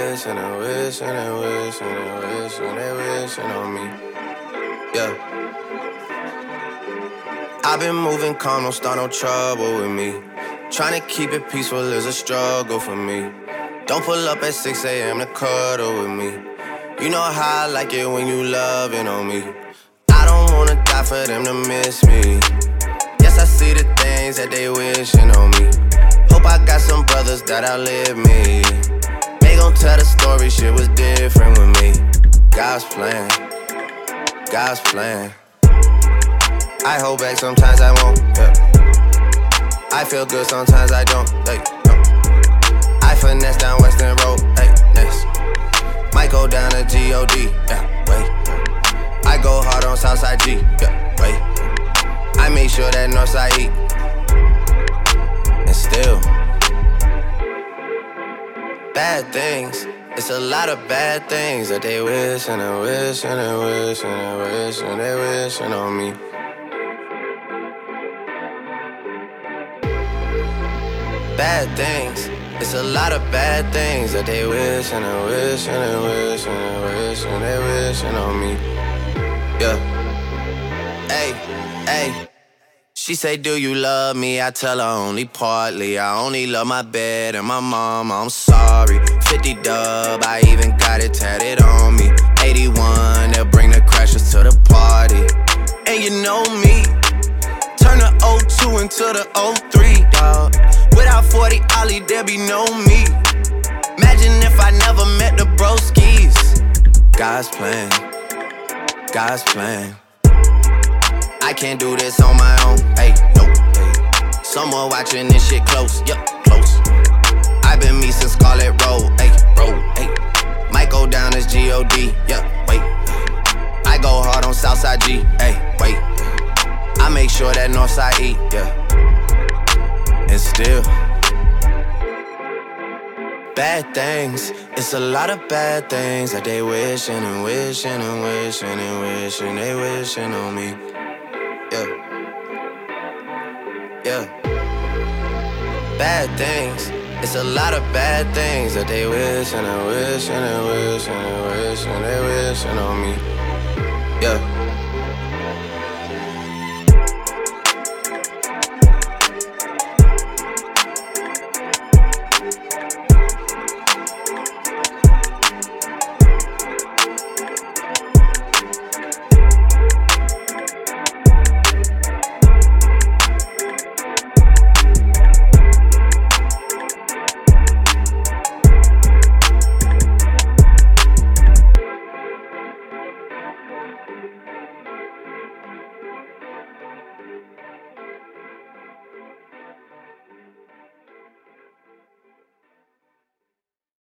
wish and they wish and they wish and they wish and they wishing on me. Yeah. I've been moving calm, don't start no trouble with me. Trying to keep it peaceful is a struggle for me. Don't pull up at 6 a.m. to cuddle with me. You know how I like it when you loving on me. I don't wanna die for them to miss me. Yes, I see the things that they wishing on me. Hope I got some brothers that outlive me. They gon' tell the story, shit was different with me. God's plan, God's plan. I hold back, sometimes I won't, yeah. I feel good, sometimes I don't, hey, no. I finesse down Western Road, hey, next. Might go down to G.O.D., yeah, wait. I go hard on Southside G, yeah, wait. I make sure that Northside eat. And still bad things, it's a lot of bad things that they wish and they wish and they wish and they wish and they wishing on me. Bad things, it's a lot of bad things that they wish and they wish and they wish and they wish and they wishing on me. Yeah. Hey, hey. She say, do you love me? I tell her only partly. I only love my bed and my mama, I'm sorry. 50 dub, I even got it tatted on me. 81, they'll bring the crashers to the party. And you know me, turn the 02 into the 03, dawg. Without 40 Ollie, there be no me. Imagine if I never met the broskies. God's plan, God's plan. I can't do this on my own, hey, no, hey. Someone watching this shit close, yup, close. I've been me since Scarlet Road, hey, road, hey. Might go down as G.O.D., yeah, wait. I go hard on Southside G, hey, wait. I make sure that Northside eat, yeah. And still bad things, it's a lot of bad things that they wishing and wishing and wishing and wishing they wishing on me. Yeah, yeah. Bad things, it's a lot of bad things that they wish and they wish and they wish and they wish and they wishing on me. Yeah.